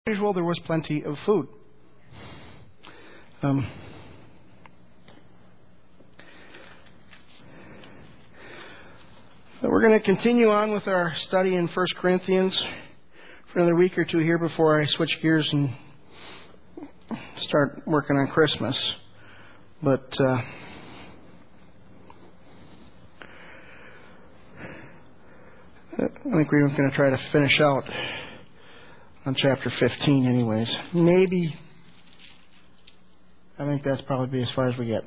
usual, there was plenty of food. We're going to continue on with our study in 1 Corinthians for another week or two here before I switch gears and start working on Christmas. But I think we're going to try to finish out on chapter 15 anyways. Maybe. I think that's probably as far as we get.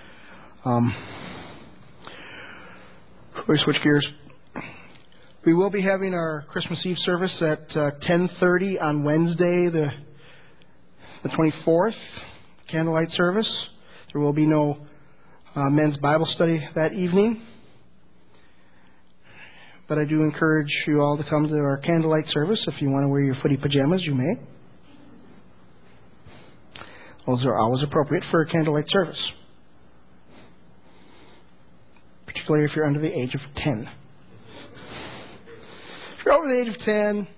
We switch gears. We will be having our Christmas Eve service at 10:30 on Wednesday, the 24th, candlelight service. There will be no men's Bible study that evening. But I do encourage you all to come to our candlelight service. If you want to wear your footy pajamas, you may. Those are always appropriate for a candlelight service, particularly if you're under the age of 10. If you're over the age of 10,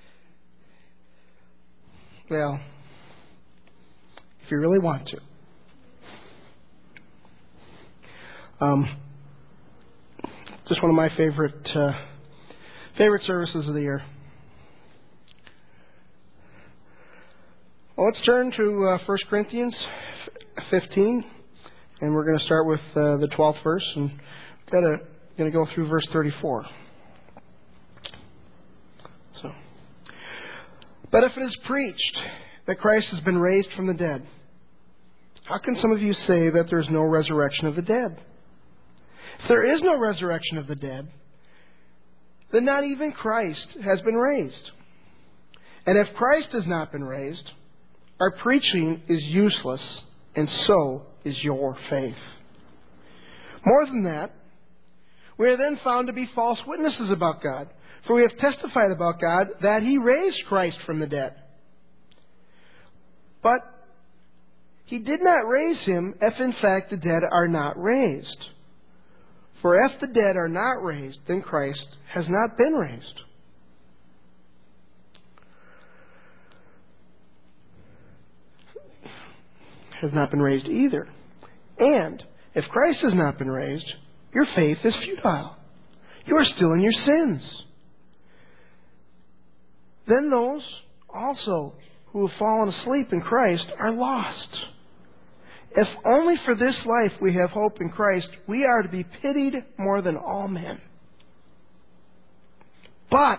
well, if you really want to. Just one of my favorite services of the year. Well, let's turn to 1 Corinthians 15, and we're going to start with the 12th verse, and we're going to go through verse 34. But if it is preached that Christ has been raised from the dead, how can some of you say that there is no resurrection of the dead? If there is no resurrection of the dead, then not even Christ has been raised. And if Christ has not been raised, our preaching is useless, and so is your faith. More than that, we are then found to be false witnesses about God, for we have testified about God that He raised Christ from the dead. But He did not raise Him if in fact the dead are not raised. For if the dead are not raised, then Christ has not been raised. Has not been raised either. And if Christ has not been raised, your faith is futile. You are still in your sins. Then those also who have fallen asleep in Christ are lost. If only for this life we have hope in Christ, we are to be pitied more than all men. But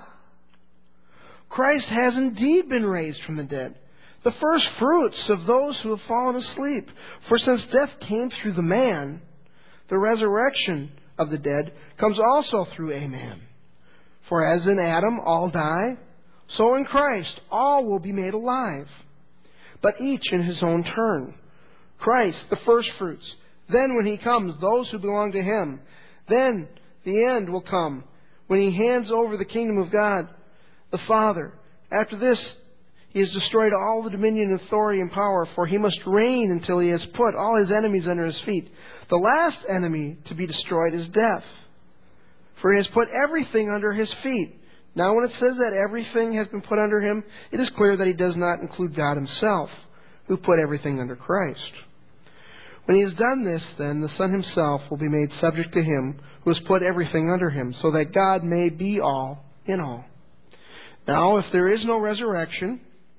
Christ has indeed been raised from the dead, the first fruits of those who have fallen asleep. For since death came through the man, the resurrection of the dead comes also through a man. For as in Adam all die, so in Christ all will be made alive, but each in his own turn. Christ, the first fruits. Then when He comes, those who belong to Him. Then the end will come, when He hands over the kingdom of God, the Father. After this, He has destroyed all the dominion, authority, and power, for He must reign until He has put all His enemies under His feet. The last enemy to be destroyed is death, for He has put everything under His feet. Now when it says that everything has been put under Him, it is clear that He does not include God Himself, who put everything under Christ. When He has done this, then, the Son Himself will be made subject to Him who has put everything under Him, so that God may be all in all. Now, if there is no resurrection,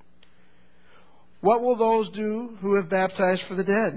what will those do who have baptized for the dead?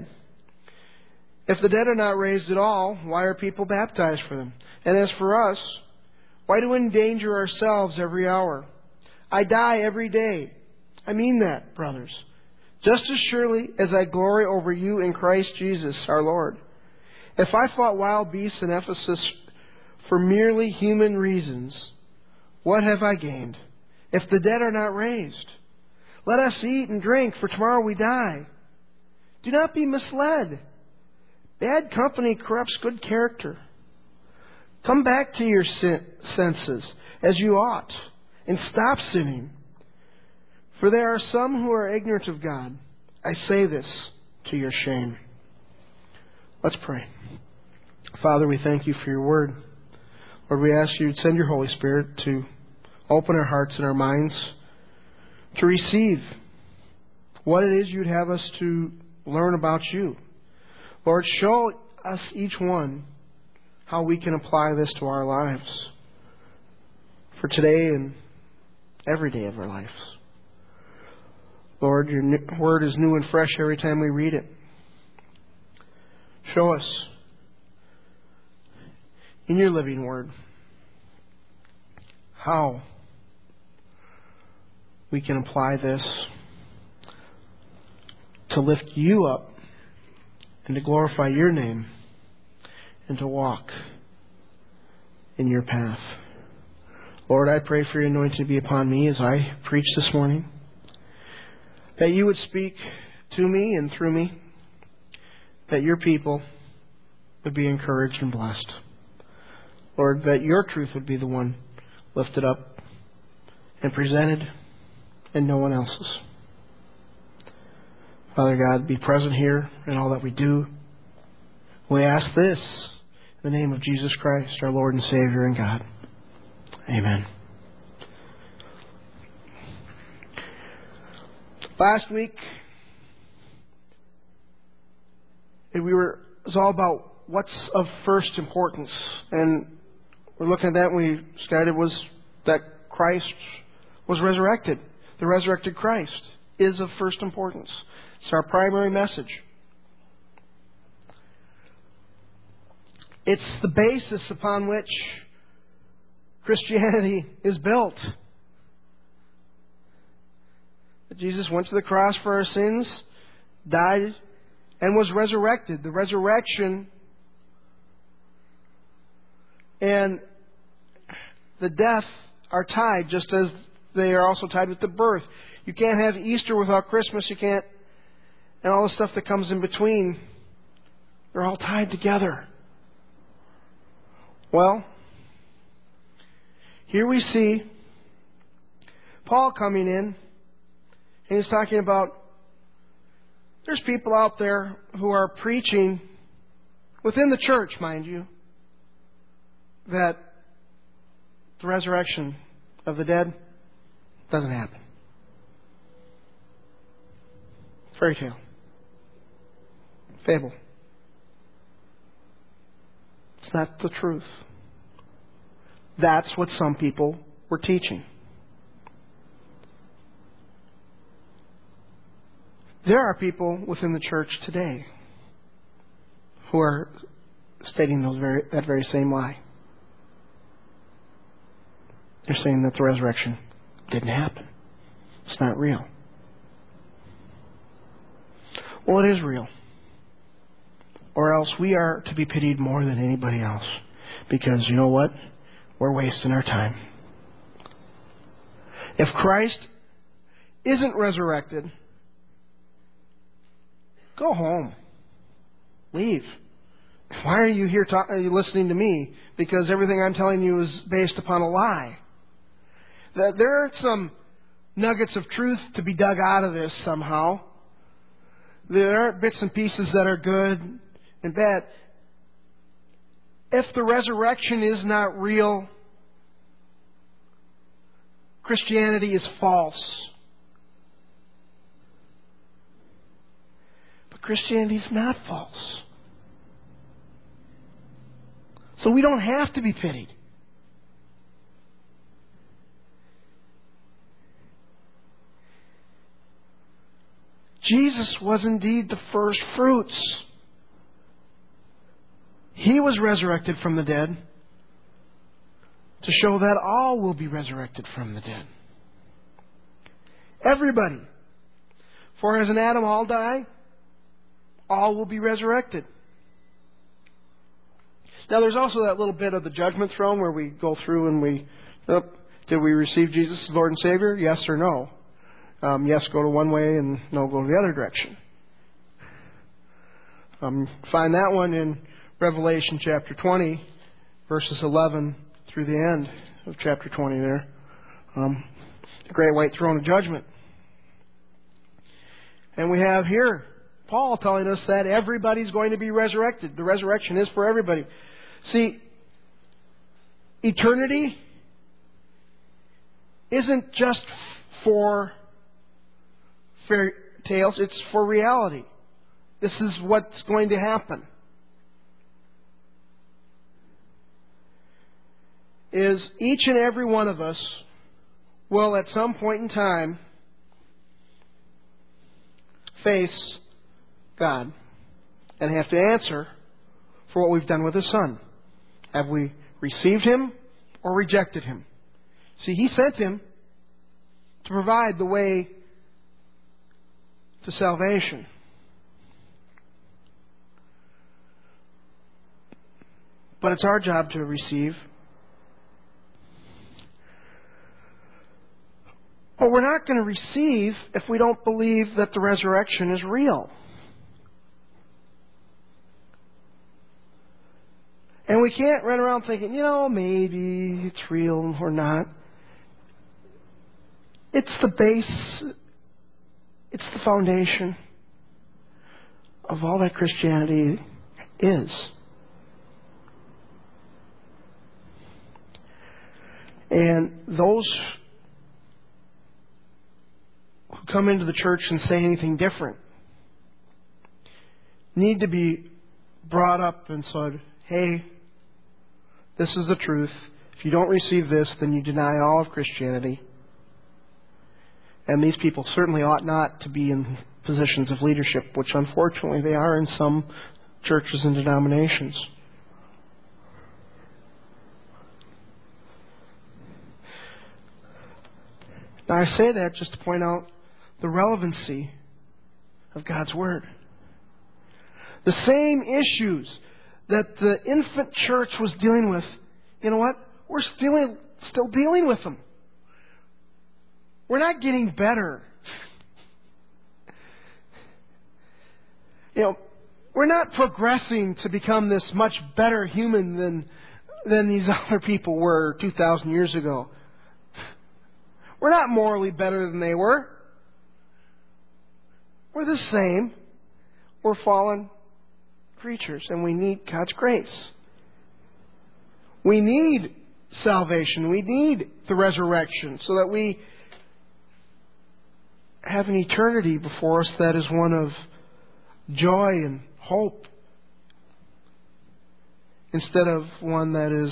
If the dead are not raised at all, why are people baptized for them? And as for us, why do we endanger ourselves every hour? I die every day. I mean that, brothers. Just as surely as I glory over you in Christ Jesus our Lord. If I fought wild beasts in Ephesus for merely human reasons, what have I gained? If the dead are not raised, let us eat and drink, for tomorrow we die. Do not be misled. Bad company corrupts good character. Come back to your senses, as you ought, and stop sinning. For there are some who are ignorant of God. I say this to your shame. Let's pray. Father, we thank You for Your word. Lord, we ask You to send Your Holy Spirit to open our hearts and our minds to receive what it is you'd have us to learn about you. Lord, show us each one how we can apply this to our lives for today and every day of our lives. Lord, your word is new and fresh every time we read it. Show us in your living word how we can apply this to lift you up and to glorify your name and to walk in your path. Lord, I pray for your anointing to be upon me as I preach this morning, that you would speak to me and through me, that your people would be encouraged and blessed. Lord, that your truth would be the one lifted up and presented and no one else's. Father God, be present here in all that we do. We ask this in the name of Jesus Christ, our Lord and Savior and God. Amen. Last week, it was all about what's of first importance. And we're looking at that and we started was that Christ was resurrected. The resurrected Christ is of first importance. It's our primary message. It's the basis upon which Christianity is built. That Jesus went to the cross for our sins, died, and was resurrected. The resurrection and the death are tied, just as they are also tied with the birth. You can't have Easter without Christmas. You can't, and all the stuff that comes in between. They're all tied together. Well, here we see Paul coming in, and he's talking about there's people out there who are preaching within the church, mind you, that the resurrection of the dead doesn't happen. Fairy tale. Fable. It's not the truth. That's what some people were teaching. There are people within the church today who are stating that very same lie. They're saying that the resurrection didn't happen. It's not real. Well, it is real. Or else we are to be pitied more than anybody else. Because you know what? We're wasting our time. If Christ isn't resurrected, go home. Leave. Why are you here are you listening to me? Because everything I'm telling you is based upon a lie. There are some nuggets of truth to be dug out of this somehow. There aren't bits and pieces that are good and bad. If the resurrection is not real, Christianity is false. But Christianity is not false. So we don't have to be pitied. Jesus was indeed the first fruits. He was resurrected from the dead to show that all will be resurrected from the dead. Everybody. For as in Adam all die, all will be resurrected. Now there's also that little bit of the judgment throne where we go through and did we receive Jesus as Lord and Savior? Yes or no? Yes, go to one way, and no, go to the other direction. Find that one in Revelation chapter 20, verses 11 through the end of chapter 20 there. The great white throne of judgment. And we have here Paul telling us that everybody's going to be resurrected. The resurrection is for everybody. See, eternity isn't just for fairy tales. It's for reality. This is what's going to happen. Is each and every one of us will at some point in time face God and have to answer for what we've done with His Son. Have we received Him or rejected Him? See, He sent Him to provide the way to salvation. But it's our job to receive. But we're not going to receive if we don't believe that the resurrection is real. And we can't run around thinking, maybe it's real or not. It's the base, it's the foundation of all that Christianity is. And those who come into the church and say anything different need to be brought up and said, hey, this is the truth. If you don't receive this, then you deny all of Christianity. And these people certainly ought not to be in positions of leadership, which unfortunately they are in some churches and denominations. Now I say that just to point out the relevancy of God's Word. The same issues that the infant church was dealing with, you know what? We're still dealing with them. We're not getting better. We're not progressing to become this much better human than these other people were 2,000 years ago. We're not morally better than they were. We're the same. We're fallen creatures, and we need God's grace. We need salvation. We need the resurrection so that we have an eternity before us that is one of joy and hope instead of one that is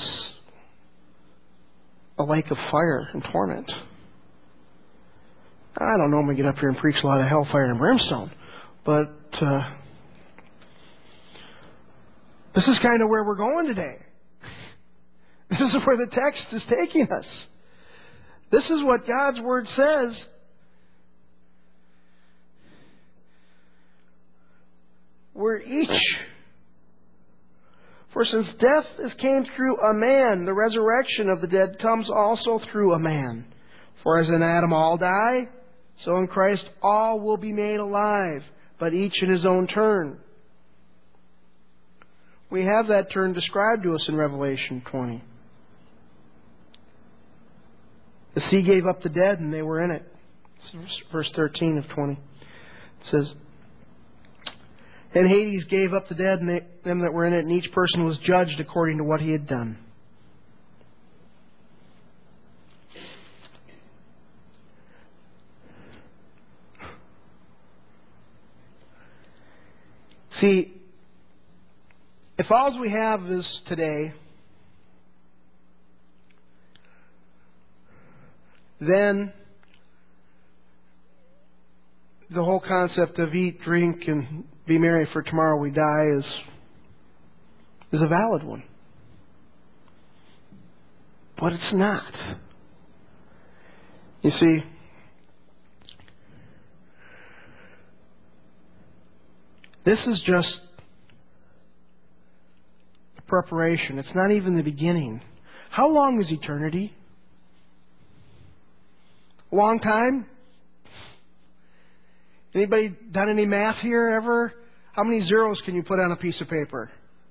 a lake of fire and torment. I don't normally get up here and preach a lot of hellfire and brimstone, but this is kind of where we're going today. This is where the text is taking us. This is what God's Word says. We're each. For since death came through a man, the resurrection of the dead comes also through a man. For as in Adam all die, so in Christ all will be made alive, but each in his own turn. We have that turn described to us in Revelation 20. The sea gave up the dead and they were in it. It's verse 13 of 20. It says, and Hades gave up the dead and them that were in it, and each person was judged according to what he had done. See, if all we have is today, then the whole concept of eat, drink, and be merry for tomorrow we die is a valid one. But it's not. You see, this is just the preparation. It's not even the beginning. How long is eternity? A long time? Anybody done any math here ever? How many zeros can you put on a piece of paper?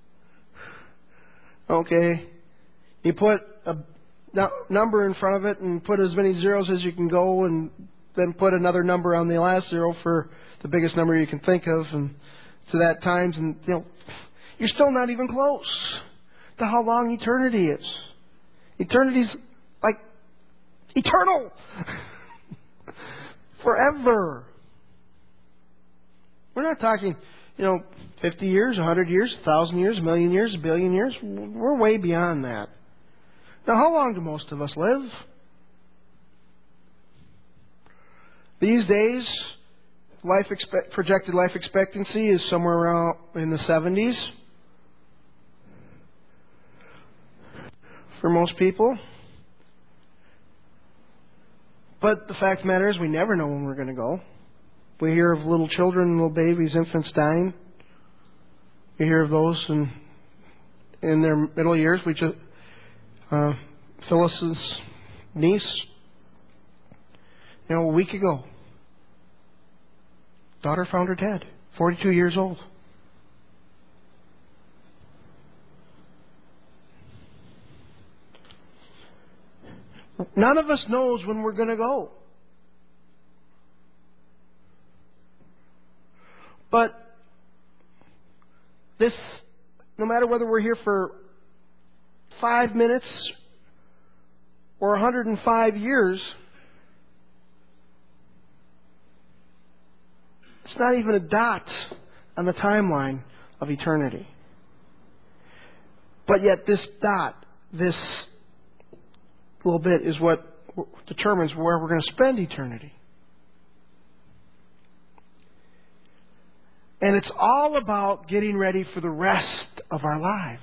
Okay. You put a number in front of it and put as many zeros as you can go, and then put another number on the last zero for the biggest number you can think of, and to that times, and you're still not even close to how long eternity is. Eternity's like eternal. Forever. We're not talking, 50 years, 100 years, 1,000 years, a million years, a billion years. We're way beyond that. Now, how long do most of us live? These days, projected life expectancy is somewhere around in the 70s for most people. But the fact of the matter is we never know when we're going to go. We hear of little children, little babies, infants dying. We hear of those in their middle years. Phyllis's niece, a week ago, daughter found her dead, 42 years old. None of us knows when we're going to go. But this, no matter whether we're here for 5 minutes or 105 years, it's not even a dot on the timeline of eternity. But yet this dot, this little bit, is what determines where we're going to spend eternity. And it's all about getting ready for the rest of our lives.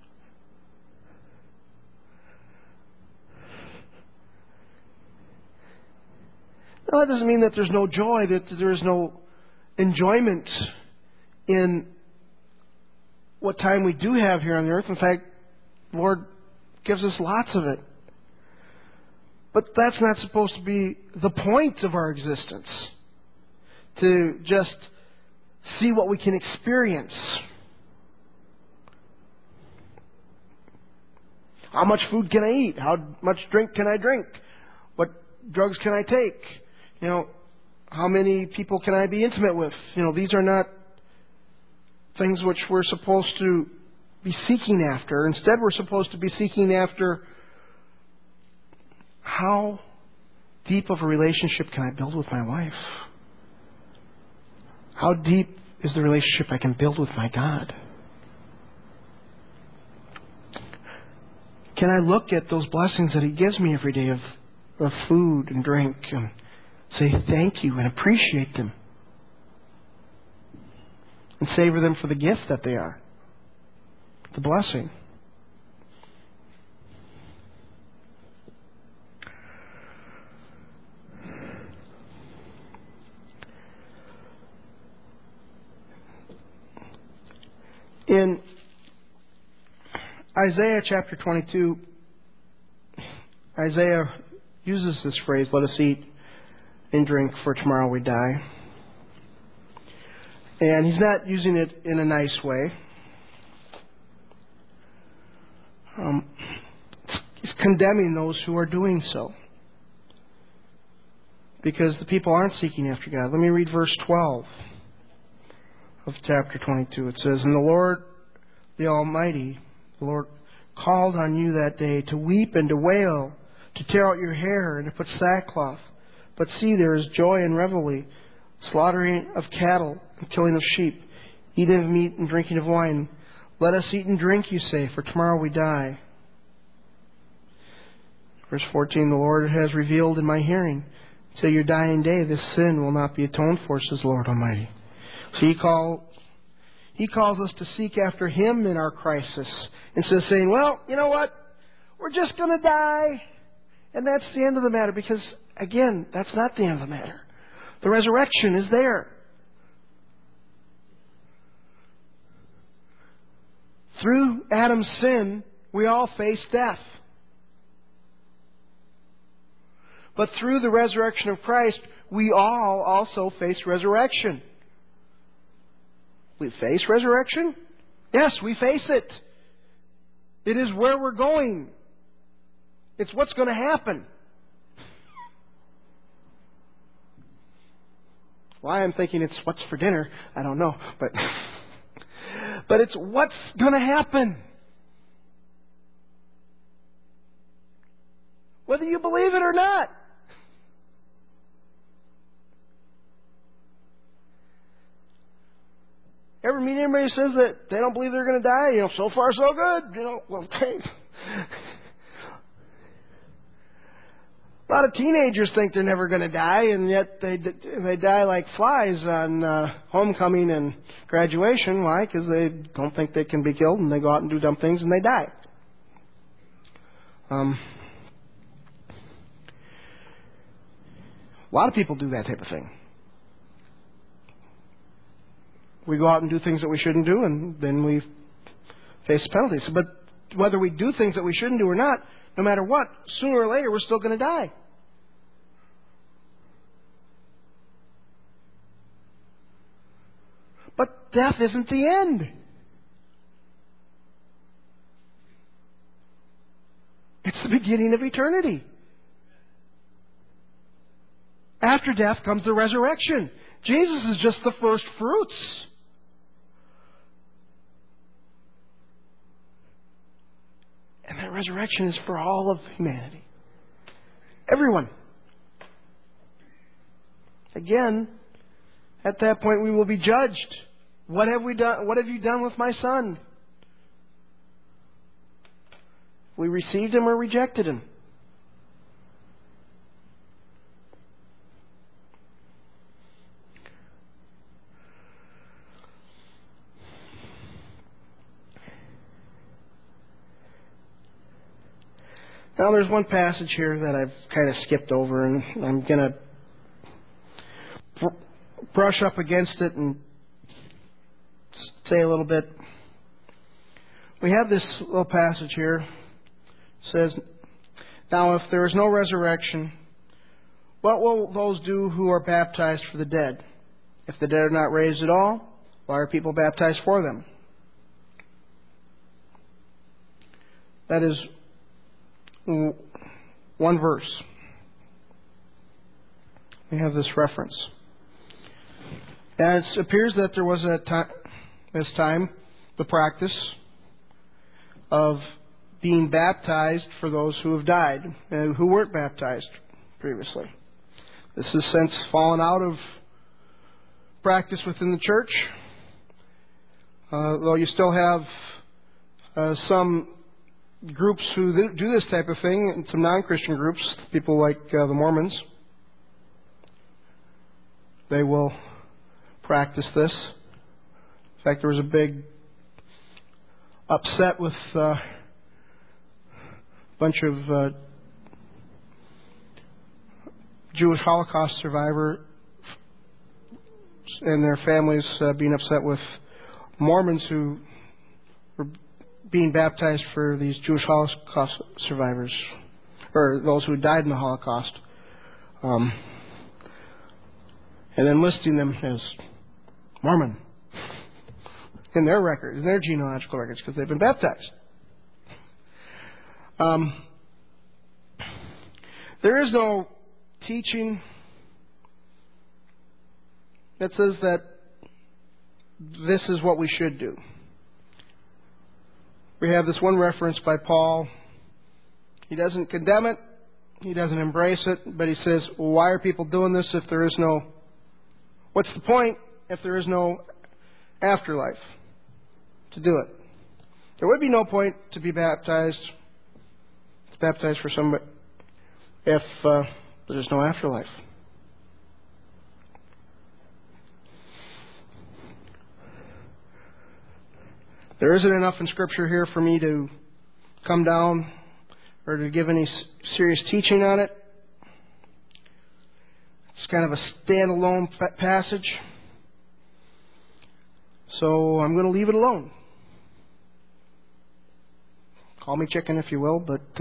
Now, that doesn't mean that there's no joy, that there is no enjoyment in what time we do have here on the earth. In fact, the Lord gives us lots of it. But that's not supposed to be the point of our existence, to just see what we can experience. How much food can I eat? How much drink can I drink? What drugs can I take? How many people can I be intimate with? These are not things which we're supposed to be seeking after. Instead, we're supposed to be seeking after how deep of a relationship can I build with my wife? How deep is the relationship I can build with my God? Can I look at those blessings that He gives me every day of food and drink and say thank you and appreciate them and savor them for the gift that they are, the blessing? In Isaiah chapter 22, Isaiah uses this phrase, "Let us eat and drink, for tomorrow we die." And he's not using it in a nice way. He's condemning those who are doing so, because the people aren't seeking after God. Let me read verse 12 of chapter 22. It says, "And the Lord, the Almighty, the Lord, called on you that day to weep and to wail, to tear out your hair and to put sackcloth. But see, there is joy and revelry, slaughtering of cattle and killing of sheep, eating of meat and drinking of wine. Let us eat and drink, you say, for tomorrow we die." Verse 14, "The Lord has revealed in my hearing, till your dying day, this sin will not be atoned for, says the Lord Almighty." So He calls us to seek after Him in our crisis, instead of saying, well, you know what? We're just going to die, and that's the end of the matter. Because, again, that's not the end of the matter. The resurrection is there. Through Adam's sin, we all face death. But through the resurrection of Christ, we all also face resurrection. We face resurrection? Yes, we face it. It is where we're going. It's what's going to happen. Why I'm thinking it's what's for dinner, I don't know. But it's what's going to happen. Whether you believe it or not. Ever meet anybody who says that they don't believe they're going to die? So far so good. Well, great. A lot of teenagers think they're never going to die, and yet they die like flies on homecoming and graduation. Why? Because they don't think they can be killed, and they go out and do dumb things, and they die. A lot of people do that type of thing. We go out and do things that we shouldn't do, and then we face penalties. But whether we do things that we shouldn't do or not, no matter what, sooner or later we're still going to die. But death isn't the end. It's the beginning of eternity. After death comes the resurrection. Jesus is just the first fruits. And that resurrection is for all of humanity. Everyone. Again, at that point we will be judged. What have we done? What have you done with my son? We received him or rejected him. Now there's one passage here that I've kind of skipped over, and I'm going to brush up against it and say a little bit. We have this little passage here. It says, "Now if there is no resurrection, what will those do who are baptized for the dead? If the dead are not raised at all, why are people baptized for them?" That is one verse. We have this reference. And it appears that there was this time the practice of being baptized for those who have died and who weren't baptized previously. This has since fallen out of practice within the church, though you still have some groups who do this type of thing, and some non-Christian groups, people like the Mormons. They will practice this. In fact, there was a big upset with a bunch of Jewish Holocaust survivors and their families being upset with Mormons who were being baptized for these Jewish Holocaust survivors, or those who died in the Holocaust, and then listing them as Mormon in their record, in their genealogical records, because they've been baptized. There is no teaching that says that this is what we should do. We have this one reference by Paul. He doesn't condemn it. He doesn't embrace it. But he says, well, why are people doing this if there is no... What's the point if there is no afterlife to do it? There would be no point to be baptized. It's baptized for somebody if there's no afterlife. There isn't enough in Scripture here for me to come down or to give any serious teaching on it. It's kind of a standalone passage. So I'm going to leave it alone. Call me chicken if you will, but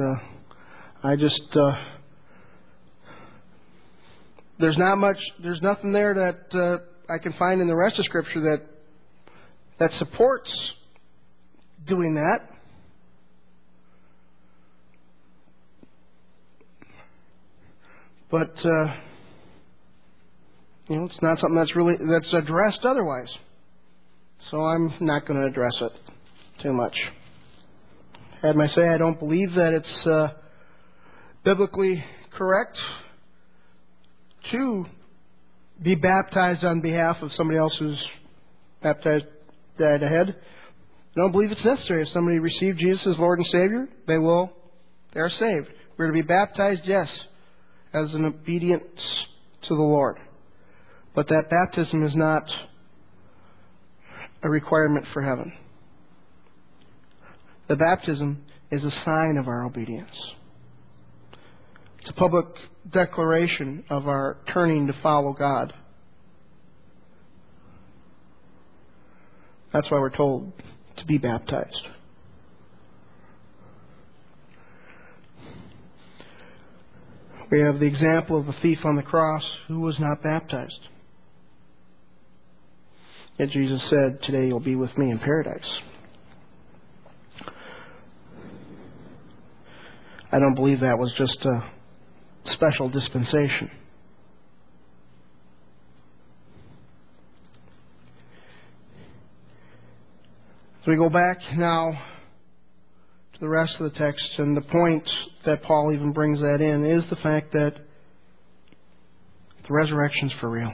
there's nothing there that I can find in the rest of Scripture that supports doing that. But it's not something that's addressed otherwise. So I'm not going to address it too much. Had my say, I don't believe that it's biblically correct to be baptized on behalf of somebody else who's baptized died ahead. I don't believe it's necessary. If somebody received Jesus as Lord and Savior, they are saved. We're to be baptized, yes, as an obedience to the Lord. But that baptism is not a requirement for heaven. The baptism is a sign of our obedience. It's a public declaration of our turning to follow God. That's why we're told to be baptized. We have the example of the thief on the cross who was not baptized. Yet Jesus said, "Today you'll be with me in paradise." I don't believe that was just a special dispensation. So we go back now to the rest of the text, and the point that Paul even brings that in is the fact that the resurrection's for real.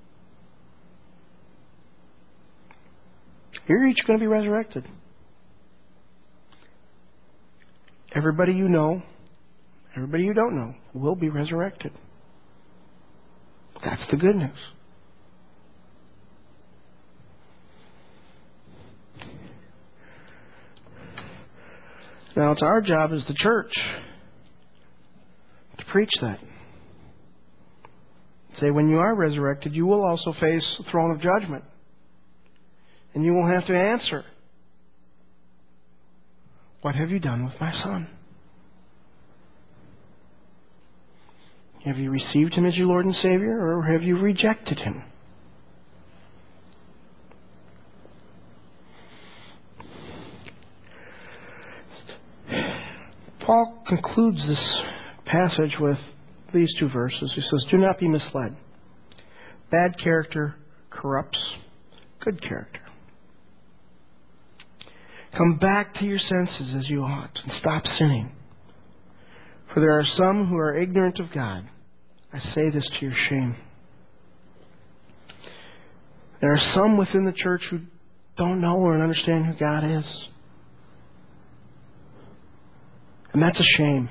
You're each going to be resurrected. Everybody you know, everybody you don't know, will be resurrected. That's the good news. Now, it's our job as the church to preach that. Say, when you are resurrected, you will also face the throne of judgment. And you will have to answer, "What have you done with my son? Have you received him as your Lord and Savior, or have you rejected him?" Paul concludes this passage with these two verses. He says, "Do not be misled. Bad character corrupts good character. Come back to your senses as you ought and stop sinning. For there are some who are ignorant of God. I say this to your shame. There are some within the church who don't know or understand who God is. And that's a shame.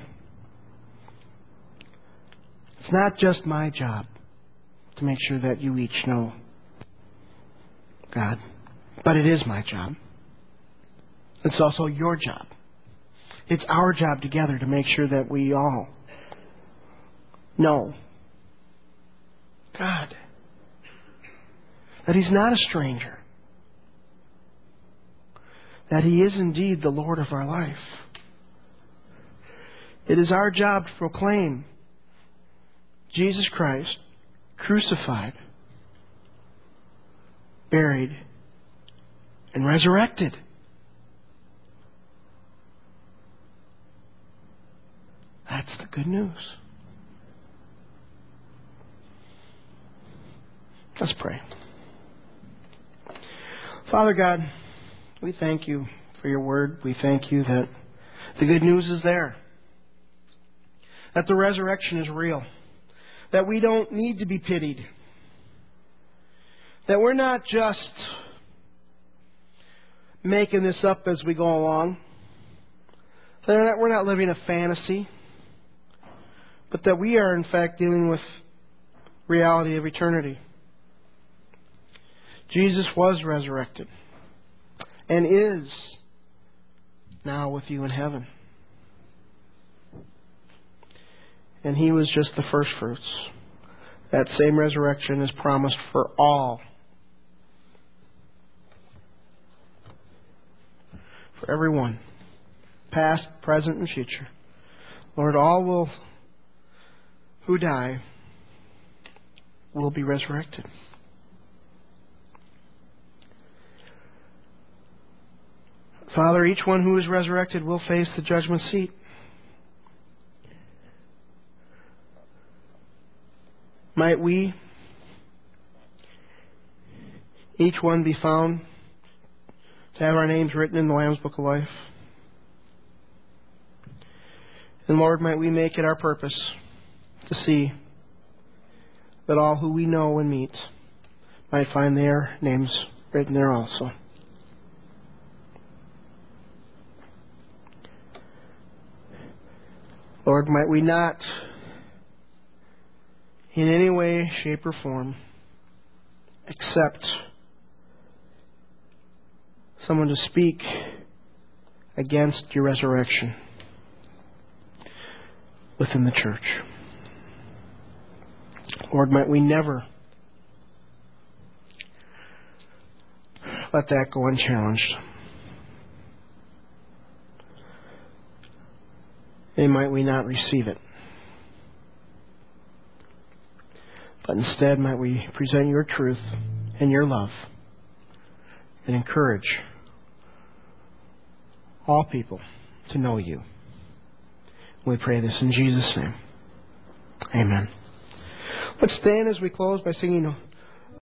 It's not just my job to make sure that you each know God, but it is my job. It's also your job. It's our job together to make sure that we all know God. That He's not a stranger. That He is indeed the Lord of our life. It is our job to proclaim Jesus Christ, crucified, buried, and resurrected. That's the good news. Let's pray. Father God, we thank You for Your word. We thank You that the good news is there. That the resurrection is real. That we don't need to be pitied. That we're not just making this up as we go along. That we're not living a fantasy. But that we are in fact dealing with reality of eternity. Jesus was resurrected and is now with You in heaven. And He was just the first fruits. That same resurrection is promised for all. For everyone. Past, present, and future. Lord, all who die will be resurrected. Father, each one who is resurrected will face the judgment seat. Might we, each one, be found to have our names written in the Lamb's Book of Life. And Lord, might we make it our purpose to see that all who we know and meet might find their names written there also. Lord, might we not in any way, shape, or form accept someone to speak against your resurrection within the church. Lord, might we never let that go unchallenged. And might we not receive it. But instead, might we present your truth and your love and encourage all people to know you. We pray this in Jesus' name. Amen. Let's stand as we close by singing